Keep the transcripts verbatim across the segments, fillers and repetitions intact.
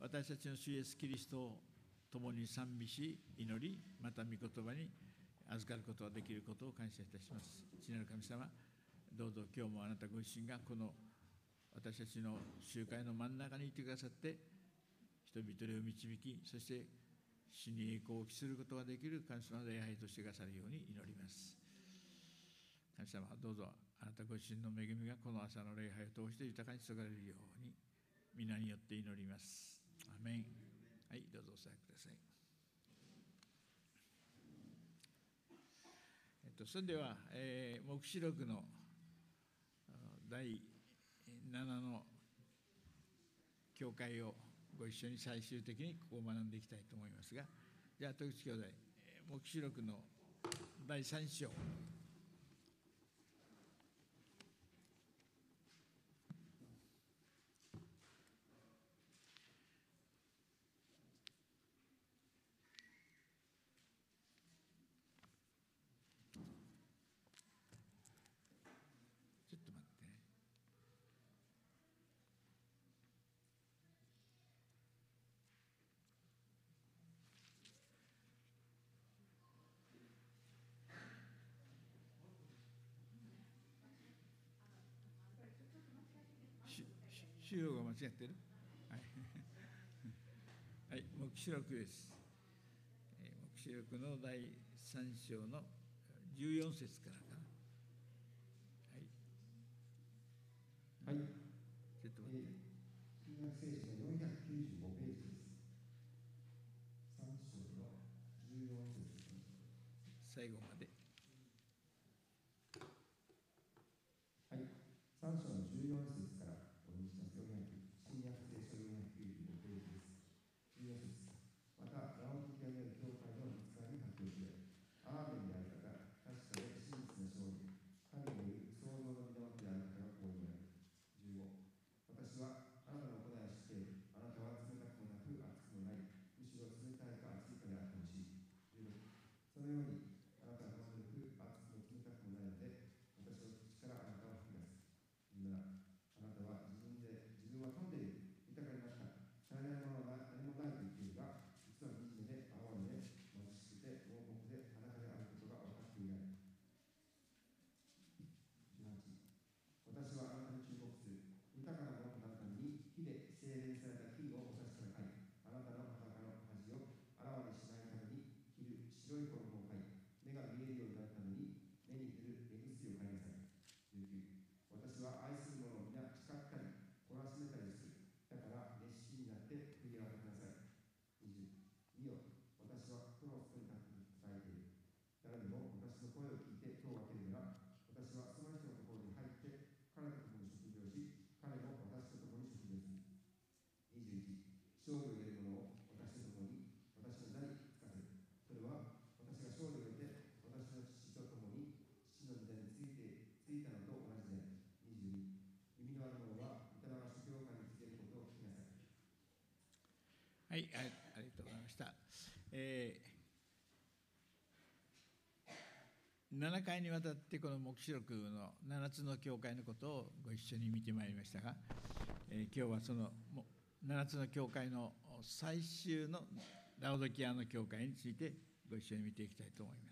私たちの主イエスキリストを共に賛美し、祈り、また御言葉に預かることができることを感謝いたします。父なる神様、どうぞ今日もあなたご自身がこの私たちの集会の真ん中にいてくださって、人々を導き、そして主に栄光を期することができる神様の礼拝としてくださるように祈ります。神様、どうぞあなたご自身の恵みがこの朝の礼拝を通して豊かに注がれるように、皆によって祈ります。アメン。はい、どうぞお座りください。えっと、それでは、えー、黙示録のだいななの教会をご一緒に最終的にここを学んでいきたいと思いますが、じゃあ、戸口兄弟、黙示録のだいさん章。ちょっと待ってね。資料が間違ってる？はい、はい、黙示録です。黙示録のだいさん章のじゅうよん節からかな。はい。はい。ちょっと待って。 新約聖書のよんひゃくきゅうじゅうごページです。さん章のじゅうよん節ですね。 最後まで。 はい。さん章のじゅうよん節からお読みします。よんひゃく新約聖書よんひゃくきゅうじゅうごページです。じゅうよん節。また、ラオディケアにある教会の見つかりに発表する。アーメンである方、確かで真実な勝利。神による創造の源である方がこう言われる。じゅうご。私はあなたの行いを知っている。あなたは冷たくもなく熱くもない。むしろ冷たいか熱いかであってほしい。じゅうろく。そのようにあなたはまずく熱くも冷たくもないので、私の口からあなたを吐き出す。じゅうなな。あなたは自分で自分は富んでいる。豊かになった。足りないものは何もないと言っているが、実は惨めで哀れで貧しくて盲目で裸であることが分かっていない。じゅうはち。私はあなたに忠告する。豊かなものとなるために火で精錬された金をお差しください。あなたの裸の恥をあらわにしないために着る白い衣を買い、目が見えるようになるために目に出る目薬を買いなさい。じゅうきゅう。私は愛する者を皆叱ったり懲らしめたりする。だから熱心になって悔い改めなさい。にじゅう。見よ、私は苦労するに伝えている。誰でも私の声を聞いて今日分けるなら、私はその人のところに入って彼と共に食事をし、彼も私と共に食事をする。にじゅういち。勝利を得る者を私と共に私の座につかせる。それは私が勝利を得て私の父と共に父の座についてついたのと同じである。にじゅうに。耳のある者は御霊の諸教会につけることを聞きなさい。 はい、ありがとうございました。えー、ななかいにわたってこの黙示録のななつの教会のことをご一緒に見てまいりましたが、えー、今日はそのななつの教会の最終のラオドキアの教会についてご一緒に見ていきたいと思います。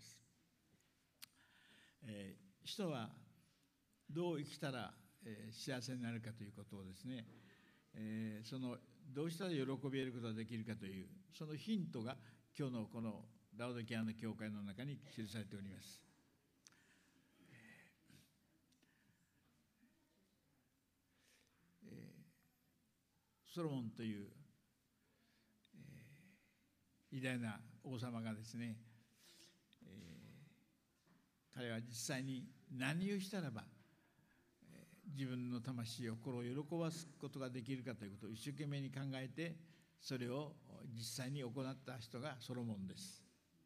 えー、人はどう生きたら、えー、幸せになるかということをですね、えー、そのどうしたら喜び得ることができるかというそのヒントが今日のこのラオドキアの教会の中に記されております。えー、ソロモンという、えー、偉大な王様がですね、えー、彼は実際に何をしたらば自分の魂を心を喜ばすことができるかということを一生懸命に考えてそれを実際に行った人がソロモンです。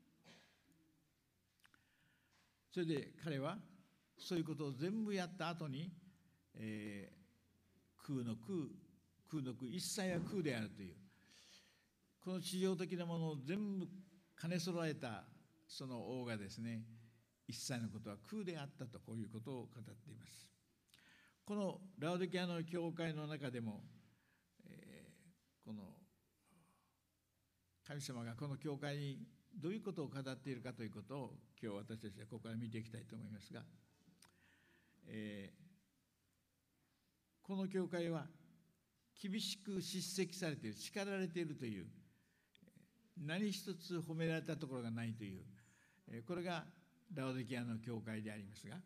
それで彼はそういうことを全部やった後に、えー、空の空空の空一切は空であるというこの地上的なものを全部兼ね揃えたその王がですね、一切のことは空であったとこういうことを語っています。このラオディケアの教会の中でも、えー、この神様がこの教会にどういうことを語っているかということを今日私たちはここから見ていきたいと思いますが、えー、この教会は厳しく叱責されている、叱られているという、何一つ褒められたところがないという、これがラオデキアの教会でありますが、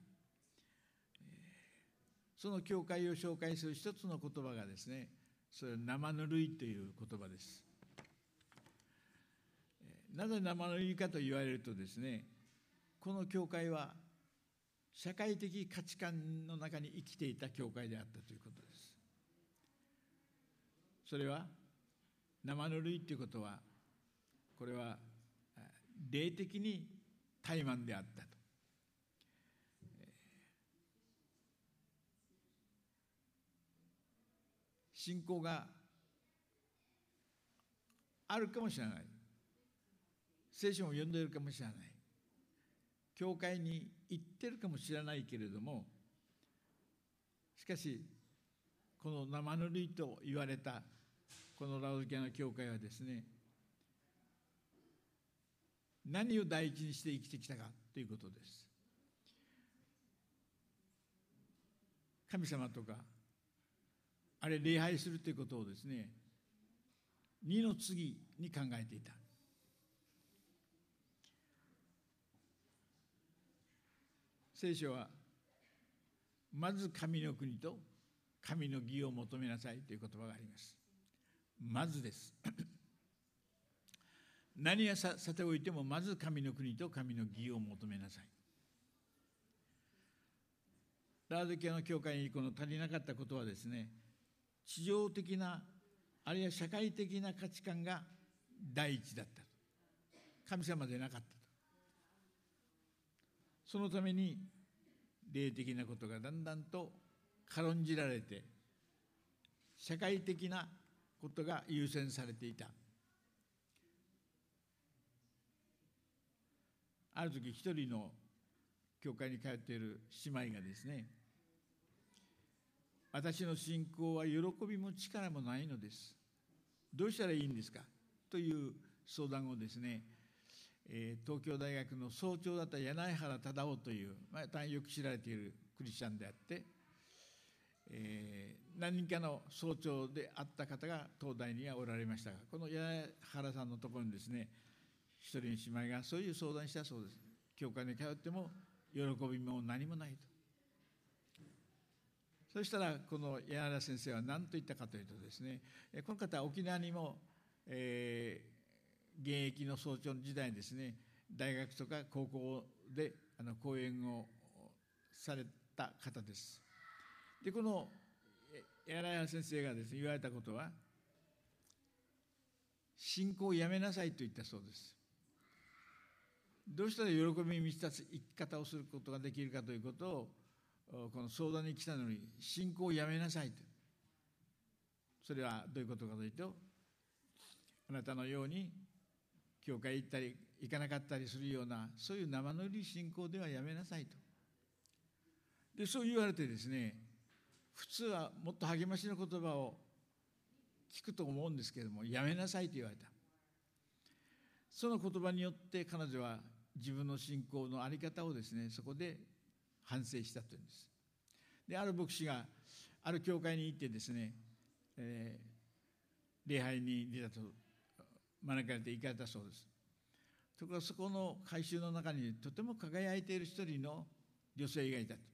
その教会を紹介する一つの言葉がですね、それは生ぬるいという言葉です。なぜ生ぬるいかと言われるとですね、この教会は社会的価値観の中に生きていた教会であったということです。それは生ぬるいということは、これは霊的に怠慢であったと。信仰があるかもしれない。聖書を読んでいるかもしれない。教会に行っているかもしれないけれども、しかし、この生ぬるいと言われたこのラオデキアの教会はですね、何を第一にして生きてきたかということです。神様とか、あれ礼拝するということをですね、二の次に考えていた。聖書はまず神の国と神の義を求めなさいという言葉があります。まずです何が さ, さておいてもまず神の国と神の義を求めなさい。ラオデキアの教会にこの足りなかったことはですね、地上的なあるいは社会的な価値観が第一だった。神様でなかったと。そのために霊的なことがだんだんと軽んじられて、社会的なことが優先されていた。ある時一人の教会に通っている姉妹がですね、私の信仰は喜びも力もないのです。どうしたらいいんですかという相談をですね、えー、東京大学の総長だった柳原忠夫という、まあ、大変よく知られているクリスチャンであって、えー、何人かの総長であった方が東大にはおられましたが、この柳原さんのところにですね、一人の姉妹がそういう相談したそうです。教会に通っても喜びも何もないと。そしたらこの柳原先生は何と言ったかというとですね、この方は沖縄にも、えー現役の総長の時代にですね、大学とか高校であの講演をされた方です。で、この柳原先生がですね、言われたことは、信仰をやめなさいと言ったそうです。どうしたら喜びに満ちた生き方をすることができるかということを、この相談に来たのに、信仰をやめなさいと。それはどういうことかというと、あなたのように教会行ったり行かなかったりするような、そういう生ぬるい信仰ではやめなさいと。で、そう言われてですね、普通はもっと励ましの言葉を聞くと思うんですけれども、やめなさいと言われた。その言葉によって彼女は自分の信仰の在り方をですね、そこで反省したというんです。で、ある牧師がある教会に行ってですね、えー、礼拝に出たと招かれて行かれたそうです。ところがそこの改宗の中にとても輝いている一人の女性がいたと。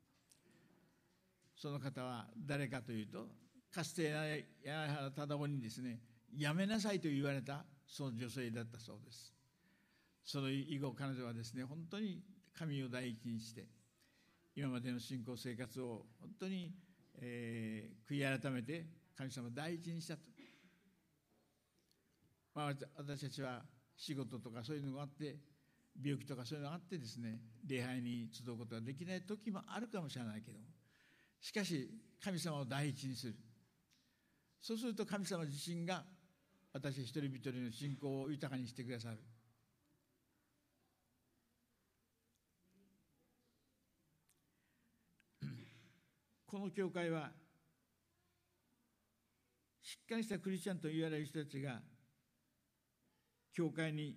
その方は誰かというと、かつて柳原忠夫にですね、やめなさいと言われたその女性だったそうです。その以後彼女はですね、本当に神を第一にして今までの信仰生活を本当に、えー、悔い改めて神様を第一にしたと。まあ、私たちは仕事とかそういうのがあって、病気とかそういうのがあってですね、礼拝に集うことができない時もあるかもしれないけども、しかし神様を第一にする。そうすると神様自身が私一人一人の信仰を豊かにしてくださる。この教会はしっかりしたクリスチャンと言われる人たちが教会に引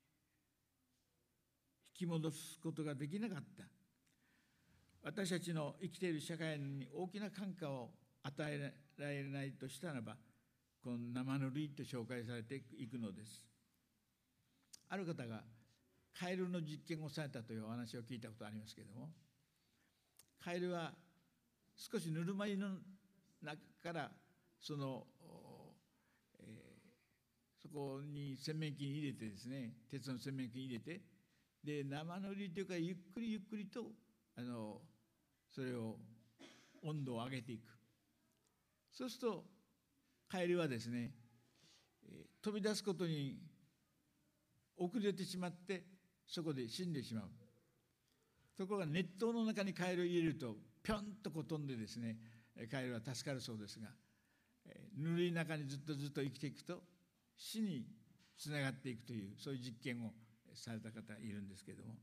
き戻すことができなかった。私たちの生きている社会に大きな感化を与えられないとしたならば、この生ぬるいと紹介されていくのです。ある方がカエルの実験をされたというお話を聞いたことありますけれども、カエルは少しぬるま湯の中からその、えー、そこに洗面器に入れてですね、鉄の洗面器に入れて、で生ぬるいというかゆっくりゆっくりとあのそれを温度を上げていく。そうするとカエルはですね、えー、飛び出すことに遅れてしまってそこで死んでしまう。ところが熱湯の中にカエルを入れるとぴょんとこう飛んでですね、カエルは助かるそうですが、ぬるい中にずっとずっと生きていくと死につながっていくという、そういう実験をされた方いるんですけれども、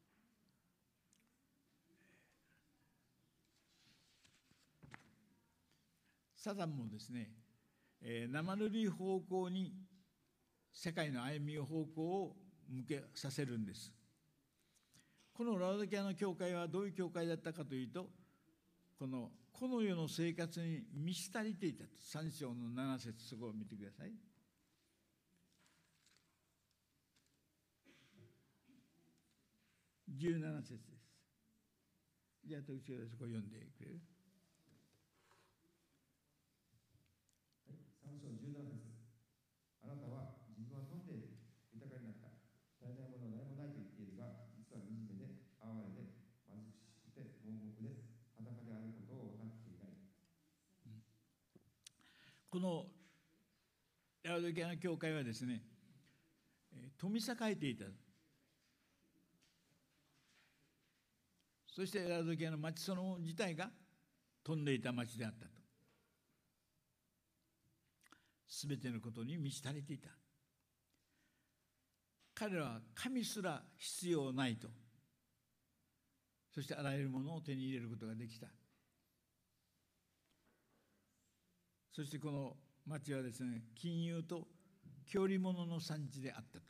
サタンもですね、生ぬるい方向に世界の歩みの方向を向けさせるんです。このラオデキアの教会はどういう教会だったかというと、このこの世の生活に満ち足りていたと。さん章のなな節、そこを見てください。じゅうなな節です。じゃあ、徳長でそこを読んでくれる。 はい、さん章じゅうなな節。あなたは自分は富んでいる、豊かになった、足りないものは何もないと言っているが、実は惨めで、哀れで、貧しくて、盲目で、裸であることを分かっていない。 このラオデキアの教会はですね、富栄えていた。そしてラオデキアの町その自体が富んでいた町であったと。すべてのことに満ち足りていた。彼らは神すら必要ないと。そしてあらゆるものを手に入れることができた。そしてこの町はですね、金融と郷里物の産地であったと。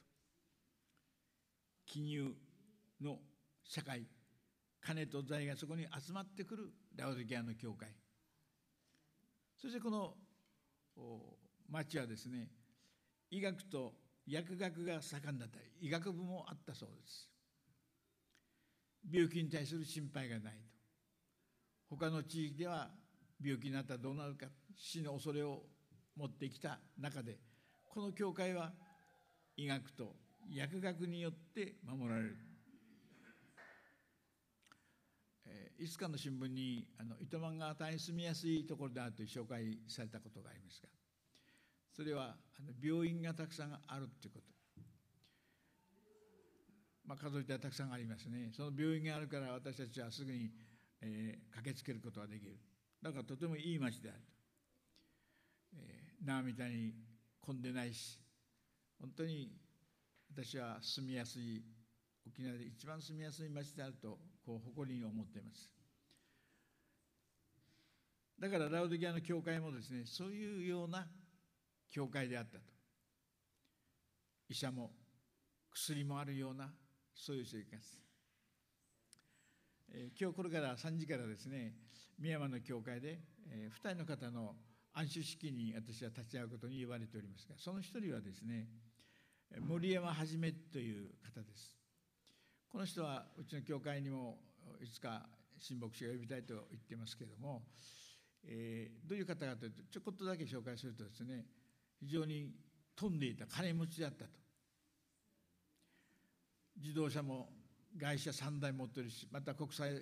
金融の社会、金と財がそこに集まってくるラオデキアの教会。そしてこの町はですね、医学と薬学が盛んだった。医学部もあったそうです。病気に対する心配がないと。他の地域では病気になったらどうなるか、死の恐れを持ってきた中で、この教会は医学と薬学によって守られる。えー、いつかの新聞にあの糸満が大変住みやすいところであると紹介されたことがありますが、それはあの病院がたくさんあるということ。まあ、数えたらたくさんありますね。その病院があるから私たちはすぐに、えー、駆けつけることができる。だからとてもいい町であると。えー、奈良みたいに混んでないし、本当に私は住みやすい、沖縄で一番住みやすい町であるとこう誇りに思っています。だからラオデキアの教会もですね、そういうような教会であったと。医者も薬もあるような、そういう生活。えー、今日これからさんじからですね、宮山の教会で、えー、ふたりの方の安守式に私は立ち会うことに言われておりますが、その一人はですね、森山はじめという方です。この人はうちの教会にもいつか親牧師が呼びたいと言っていますけれども、えー、どういう方かというと、ちょこっとだけ紹介するとですね、非常に富んでいた、金持ちであったと。自動車も外車さんだい持っているし、また国際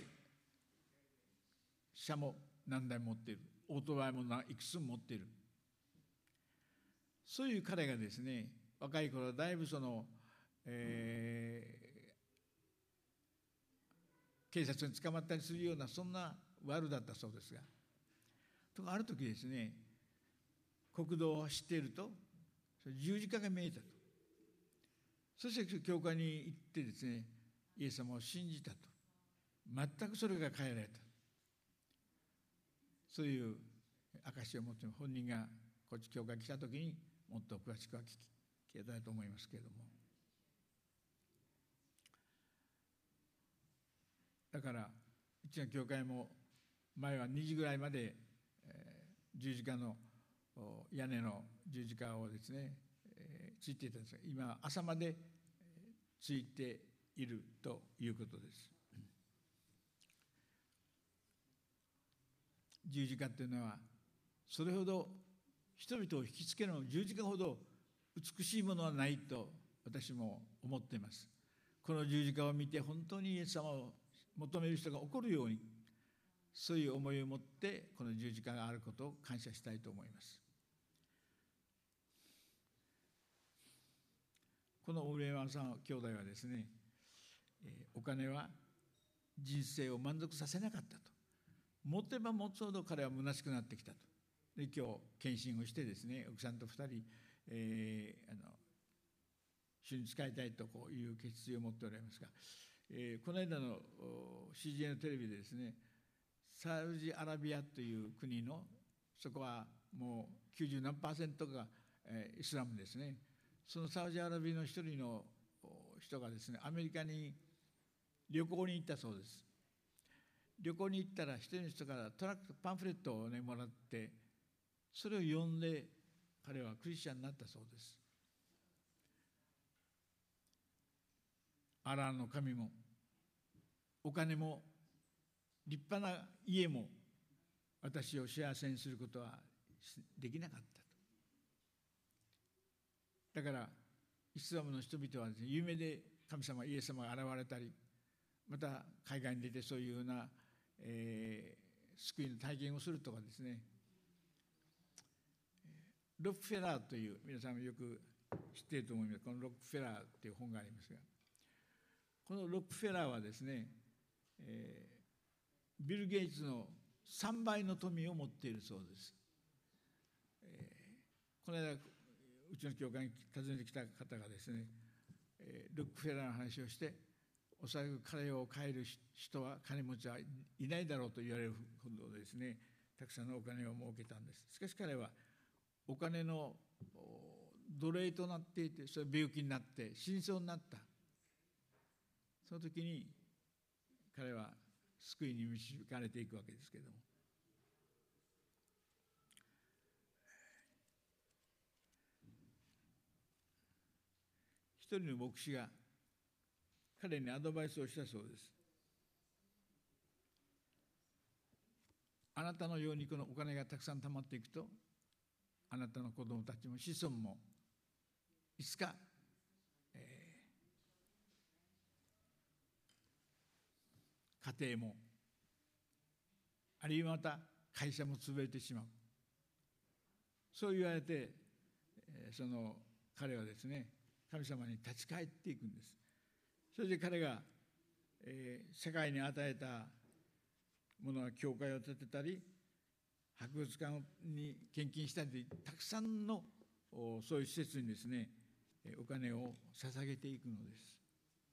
車も何台持っている、オートバイもいくつも持っている。そういう彼がですね、若い頃だいぶその、えー、警察に捕まったりするようなそんな悪だったそうですが、とある時ですね、国道を走っていると十字架が見えたと。そして教会に行ってですね、イエス様を信じたと。全くそれが変えられた。そういう証を持って、本人がこっち教会に来た時にもっと詳しくは聞けたいと思いますけれども、だからうちの教会も前はにじぐらいまで、えー、十字架の屋根の十字架をですね、えー、ついていたんですが、今朝までついているということです。十字架というのはそれほど人々を引きつけるの、十字架ほど美しいものはないと私も思っています。この十字架を見て本当にイエス様を求める人が起こるように、そういう思いを持ってこの十字架があることを感謝したいと思います。この上山さん兄弟はですね、お金は人生を満足させなかったと。持てば持つほど彼は虚しくなってきたと。で今日献身をしてですね、奥さんと二人、えー、あの主に仕えたいとこういう決意を持っておられますが、えー、この間の シージーエヌ のテレビでですね、サウジアラビアという国の、そこはもうきゅうじゅうなんパーセントが、えー、イスラムですね。そのサウジアラビアの一人の人がですね、アメリカに旅行に行ったそうです。旅行に行ったら一人の人からトラックパンフレットをねもらって、それを読んで彼はクリスチャンになったそうです。アラーの神もお金も立派な家も私を幸せにすることはできなかったと。だからイスラムの人々はですね、夢で神様イエス様が現れたり、また海外に出てそういうような、えー、救いの体験をするとかですね、ロックフェラーという、皆さんもよく知っていると思います。このロックフェラーという本がありますが、このロックフェラーはですね、えー、ビル・ゲイツのさんばいの富を持っているそうです。えー、この間うちの教会に訪ねてきた方がですね、えー、ロックフェラーの話をして、おそらく彼を買える人は金持ちはいないだろうと言われるほどですね、たくさんのお金を儲けたんです。しかし彼はお金の奴隷となっていて、それ病気になって死にそうになった。その時に彼は救いに導かれていくわけですけれども、一人の牧師が彼にアドバイスをしたそうです。あなたのようにこのお金がたくさん貯まっていくと、あなたの子供たちも子孫もいつか、えー、家庭もあるいはまた会社も潰れてしまう、そう言われて、えー、その彼はですね、神様に立ち返っていくんです。それで彼が、えー、世界に与えたものは教会を建てたり、博物館に献金したり、たくさんのそういう施設にですね、お金を捧げていくのです。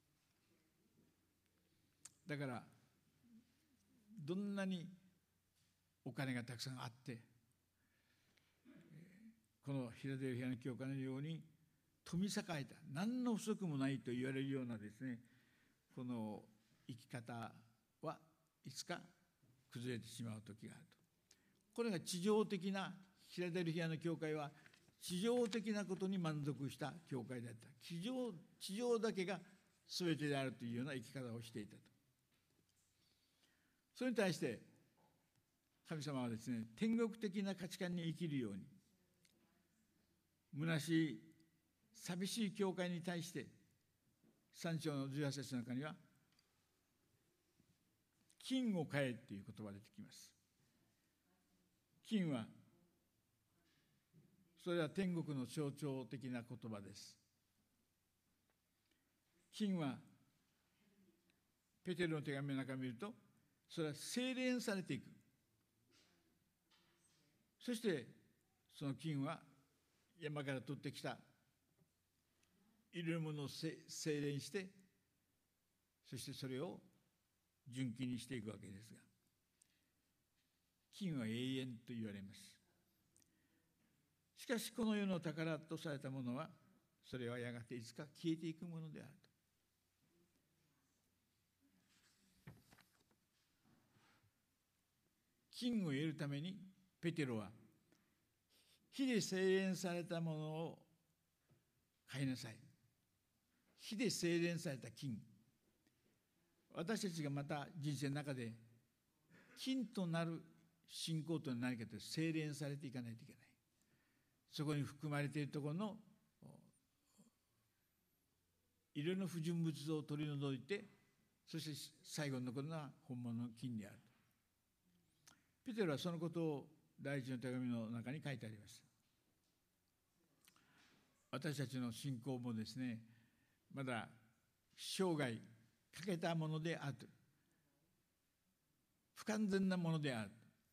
だからどんなにお金がたくさんあって、このフィラデルフィアの教会のように富栄えた、何の不足もないと言われるようなですね、この生き方はいつか崩れてしまう時があると。これが地上的な、フィラデルフィアの教会は地上的なことに満足した教会であった。地上、地上だけが全てであるというような生き方をしていたと。それに対して神様はですね、天国的な価値観に生きるように、虚しい寂しい教会に対してさん章のじゅうはち節の中には、金を買えという言葉が出てきます。金は、それは天国の象徴的な言葉です。金はペテロの手紙の中を見ると、それは精錬されていく。そしてその金は山から取ってきたいろいろなものを精錬して、そしてそれを純金にしていくわけですが、金は永遠と言われます。しかしこの世の宝とされたものはそれはやがていつか消えていくものであると。金を得るためにペテロは火で精錬されたものを買いなさい。火で精錬された金。私たちがまた人生の中で金となる信仰とは何かというと、精錬されていかないといけない。そこに含まれているところのいろいろな不純物を取り除いて、そして最後に残るのは本物の金である。ペテロはそのことを第一の手紙の中に書いてあります。私たちの信仰もですね、まだ生涯欠けたものである。不完全なものである。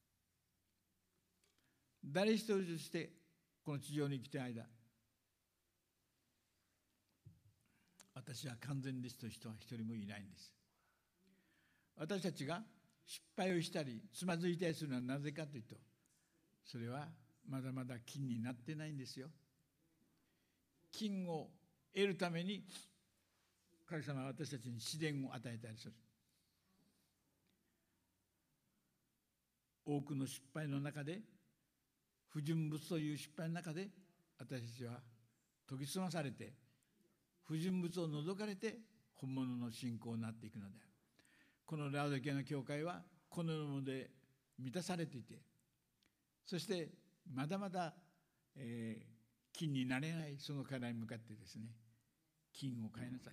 誰一人としてこの地上に生きている間、私は完全ですという人は一人もいないんです。私たちが失敗をしたりつまずいたりするのはなぜかというと、それはまだまだ金になってないんですよ。金を得るために神様は私たちに試練を与えたりする。多くの失敗の中で、不純物という失敗の中で、私たちは研ぎ澄まされて、不純物を除かれて本物の信仰になっていくのである。このラウドキアの教会はこのもので満たされていて、そしてまだまだ、えー、金になれないその課題に向かってですね、金を買いなさい。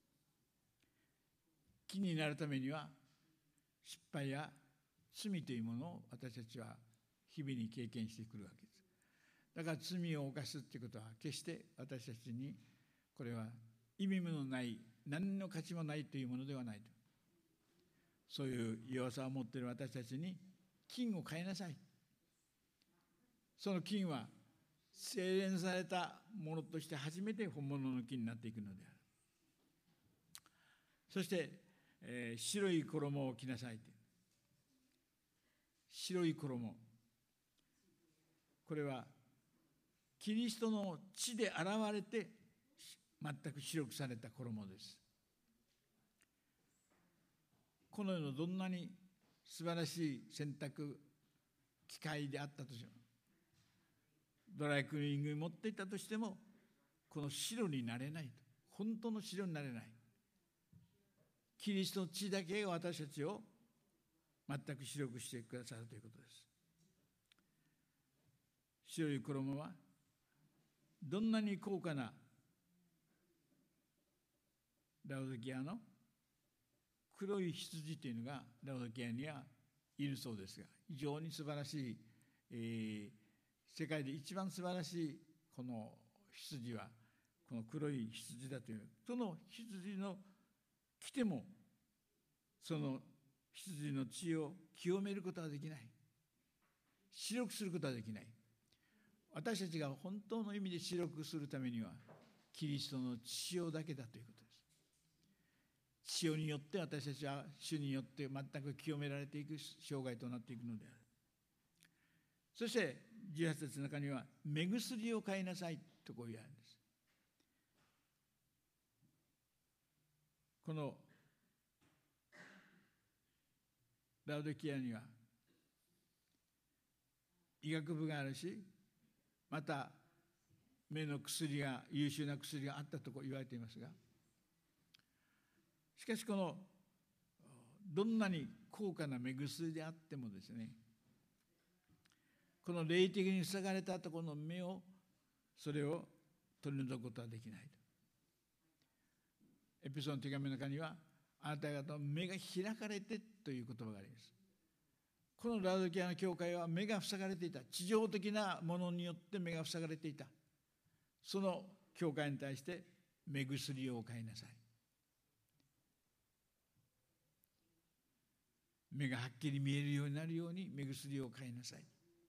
金になるためには失敗や罪というものを私たちは日々に経験してくるわけです。だから罪を犯すということは決して私たちにこれは意味のない何の価値もないというものではないと。そういう弱さを持っている私たちに金を買いなさい。その金は精錬されたものとして初めて本物の金になっていくのである。そして、えー、白い衣を着なさい。白い衣。これはキリストの血で現れて全く白くされた衣です。この世のどんなに素晴らしい洗濯機械であったとしても、ドライクリーニングに持っていったとしても、この白になれないと。本当の白になれない。キリストの血だけが私たちを全く白くしてくださるということです。白い衣はどんなに高価なラオデキアの黒い羊というのがラオデキアにはいるそうですが、非常に素晴らしい、えー、世界で一番素晴らしいこの羊はこの黒い羊だという。その羊の来てもその羊の血を清めることはできない。白くすることはできない。私たちが本当の意味で白くするためにはキリストの血潮だけだということです。血潮によって私たちは主によって全く清められていく生涯となっていくのである。そしてじゅうはち節の中には目薬を買いなさいとこう言われるんです。このラオデキアには医学部があるし、また目の薬が優秀な薬があったと言われていますが、しかしこのどんなに高価な目薬であってもですね、この霊的に塞がれたところの目をそれを取り除くことはできないと。エペソの手紙の中にはあなた方の目が開かれてという言葉があります。このラウドキアの教会は目が塞がれていた。地上的なものによって目が塞がれていた。その教会に対して目薬を買いなさい。目がはっきり見えるようになるように目薬を買いなさい。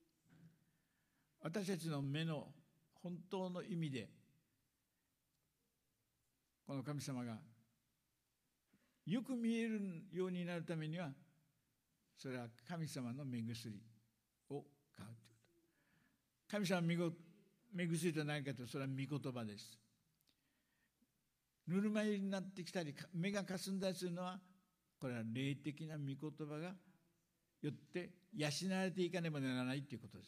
私たちの目の本当の意味でこの神様がよく見えるようになるためには、それは神様の目薬を買うということ。神様の目薬とは何かというと、それは御言葉です。 ぬるま湯になってきたり目がかすんだりするのは、これは霊的な御言葉がよって養われていかねばならないということです。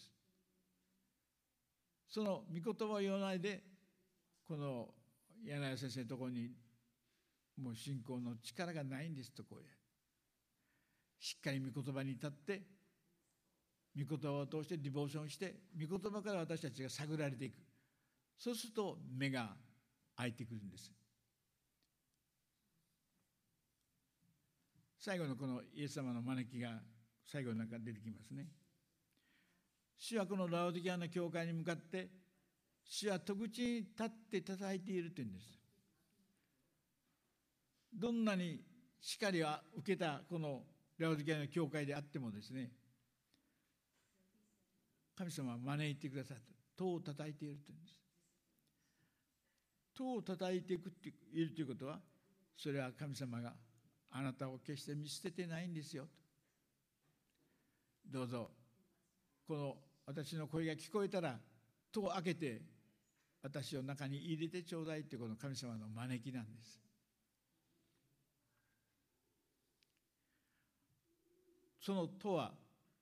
その御言葉を言わないで、この柳谷先生のところにもう信仰の力がないんですと、こういうしっかり御言葉に立って、御言葉を通してディボーションして、御言葉から私たちが探られていく。そうすると目が開いてくるんです。最後のこのイエス様の招きが最後になんか出てきますね。主はこのラオディケアの教会に向かって、主は戸口に立って叩いているというんです。どんなに叱りを受けたこのラオディケアの教会であってもですね、神様は招いてくださって、戸を叩いているというんです。戸を叩いていくっているということは、それは神様があなたを決して見捨ててないんですよと。どうぞこの私の声が聞こえたら戸を開けて私を中に入れてちょうだいというこの神様の招きなんです。その戸は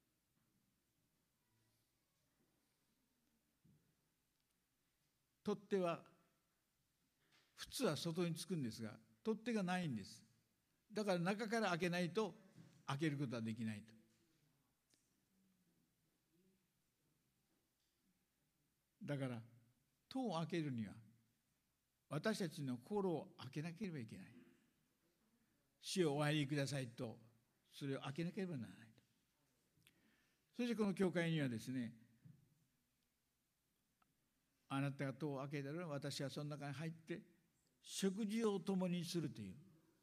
取っ手は普通は外につくんですが、取っ手がないんです。だから中から開けないと開けることはできないと。だから戸を開けるには私たちの心を開けなければいけない。主をお入りくださいと、それを開けなければならないと。そしてこの教会にはですね、あなたが戸を開けたら私はその中に入って食事を共にするという、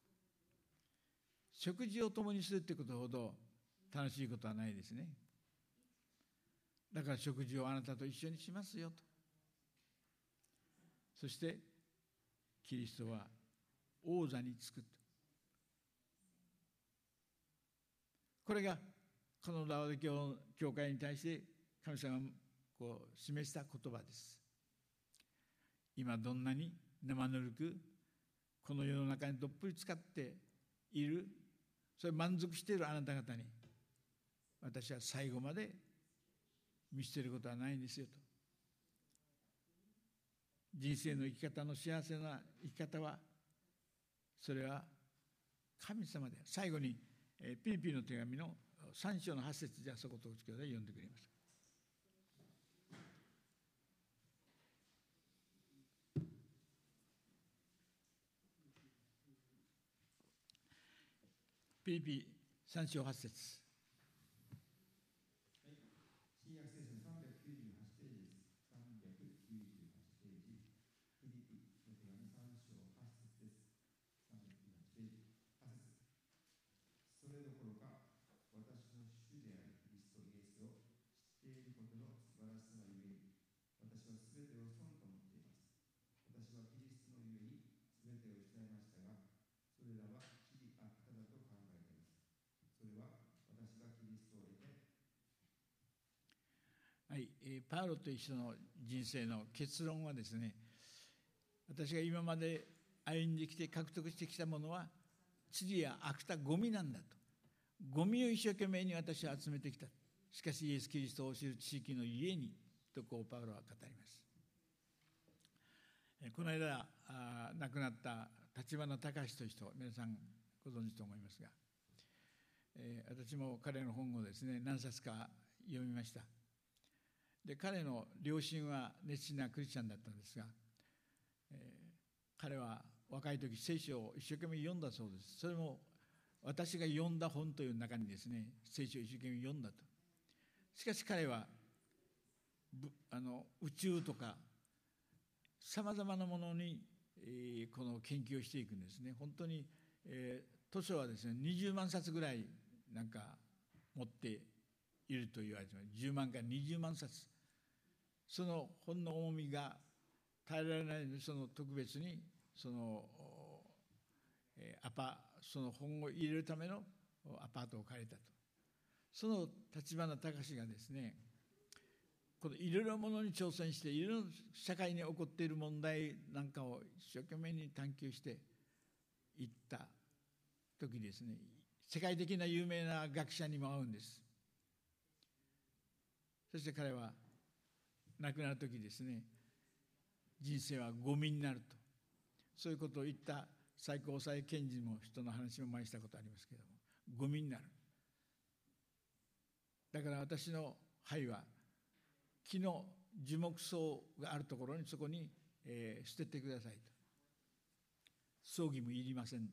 食事を共にするということほど楽しいことはないですね。だから食事をあなたと一緒にしますよと。そしてキリストは王座につくと。これがこのラオディケア教会に対して神様がこう示した言葉です。今どんなに生ぬるくこの世の中にどっぷり使っている、それ満足しているあなた方に、私は最後まで見捨てることはないんですよと。人生の生き方の幸せな生き方は、それは神様で。最後にピリピの手紙のさん章のはち節、じゃあそこと兄弟読んでくれますか。ピリピさん章はち節。 新約聖書のさんびゃくきゅうじゅうはちページです。さんびゃくきゅうじゅうはちページ。ピリピの手紙さん章はち節です。さんびゃくきゅうじゅうはちページ。はち節。それどころか、私の主であるキリストイエスを知っていることの素晴らしさがゆえに、私はすべてを損と思っています。私はキリストのゆえにすべてを失いましたが、それらは地理悪化だと考えています。それは私がキリストを得て、 はい、えー、パウロと一緒の人生の結論はですね、私が今まで歩んできて獲得してきたものは塵や悪たゴミなんだと。ゴミを一生懸命に私は集めてきた。しかしイエス・キリストを知る知識のゆえにとこうパウロは語ります。この間あ亡くなった立花隆という人、皆さんご存知と思いますが、えー、私も彼の本をですね何冊か読みました。で彼の両親は熱心なクリスチャンだったんですが、えー、彼は若い時聖書を一生懸命読んだそうです。それも私が読んだ本という中にですね、聖書を一生懸命読んだと。しかし彼はあの宇宙とかさまざまなものに、えー、この研究をしていくんですね。本当に、えー、図書はですねにじゅうまんさつぐらいなんか持っていると言われています。じゅうまんからにじゅうまんさつ。その本の重みが耐えられないので、その特別にその、えー、アパその本を入れるためのアパートを借りたと。その立花隆がですね、 このいろいろなものに挑戦して、いろいろな社会に起こっている問題なんかを一生懸命に探求していった時ですね、世界的な有名な学者にも会うんです。そして彼は亡くなる時ですね、人生はゴミになると、そういうことを言った最高裁検事も人の話も前にしたことありますけれども、ゴミになる。だから私の灰は木の樹木葬があるところに、そこに、えー、捨ててくださいと。葬儀もいりません。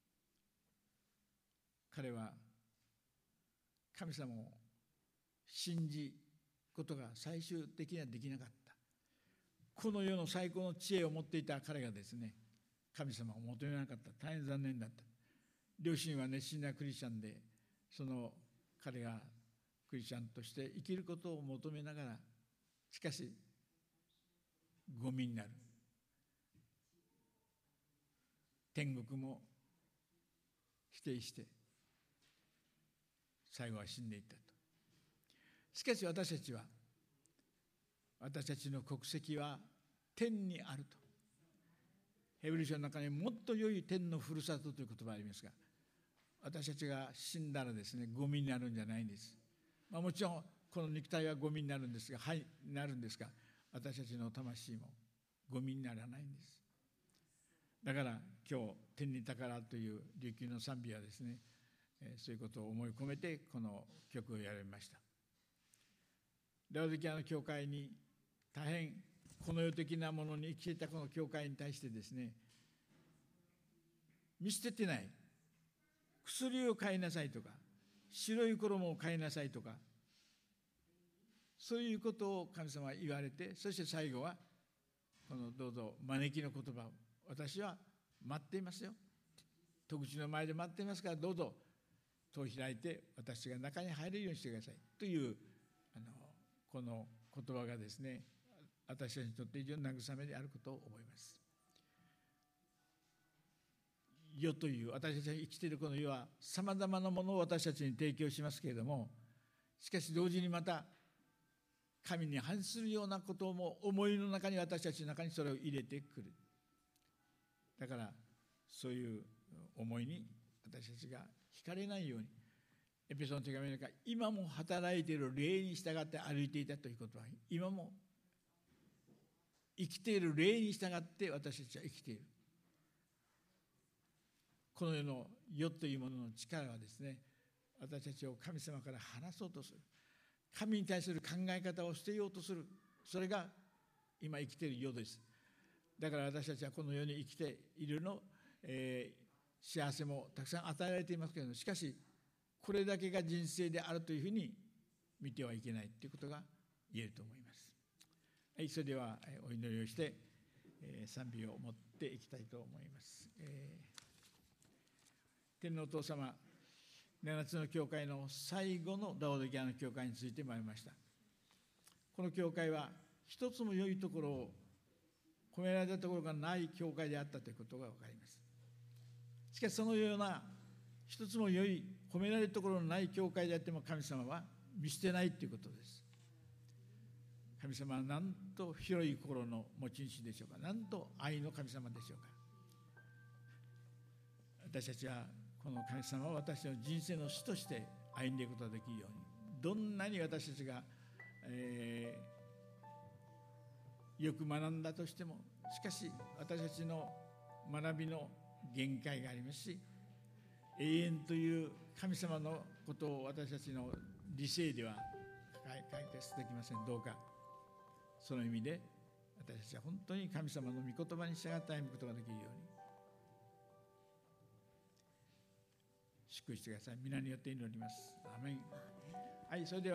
彼は神様を信じことが最終的にはできなかった。この世の最高の知恵を持っていた彼がですね、神様を求めなかった。大変残念だった。両親は熱心なクリスチャンで、その彼がクリスチャンとして生きることを求めながら、しかしゴミになる。天国も否定して最後は死んでいったと。しかし私たちは、私たちの国籍は天にあると。ヘブル書の中にもっと良い天のふるさとという言葉がありますが、私たちが死んだらですね、ゴミになるんじゃないんです。まあ、もちろんこの肉体はゴミになるんですが、はいなるんですが、私たちの魂もゴミにならないんです。だから今日天に宝という琉球の賛美はですね、えー、そういうことを思い込めてこの曲をやられました。ラオディケアの教会に大変この世的なものに生きていたこの教会に対してですね、見捨ててない、薬を買いなさいとか、白い衣を買いなさいとか、そういうことを神様は言われて、そして最後はこのどうぞ招きの言葉を、私は待っていますよ、戸口の前で待っていますから、どうぞ戸を開いて私が中に入れるようにしてくださいというあのこの言葉がですね、私たちにとって非常に慰めであることを思います。世という、私たちが生きているこの世はさまざまなものを私たちに提供しますけれども、しかし同時にまた神に反するようなことも思いの中に、私たちの中にそれを入れてくる。だからそういう思いに私たちが惹かれないように、エペソの手紙の中、今も働いている霊に従って歩いていたということは、今も生きている霊に従って私たちは生きている。この世の世というものの力はですね、私たちを神様から離そうとする、神に対する考え方を捨てようとする、それが今生きている世です。だから私たちはこの世に生きているの、えー、幸せもたくさん与えられていますけれども、しかしこれだけが人生であるというふうに見てはいけないということが言えると思います。はい、それではお祈りをして、えー、賛美を持っていきたいと思います。えー、天のお父様、ななつの教会の最後のラオディケアの教会についてまいりました。この教会は一つも良いところを込められたところがない教会であったということが分かります。しかしそのような一つも良い褒められるところのない教会であっても、神様は見捨てないということです。神様はなんと広い心の持ち主でしょうか。なんと愛の神様でしょうか。私たちはこの神様を私の人生の主として歩んでいくことができるように、どんなに私たちが、えー、よく学んだとしても、しかし私たちの学びの限界がありますし、永遠という神様のことを私たちの理性では解決できません。どうかその意味で私たちは本当に神様の御言葉に従って歩むことができるように祝福してください。皆によって祈ります。アーメン。はい、それでは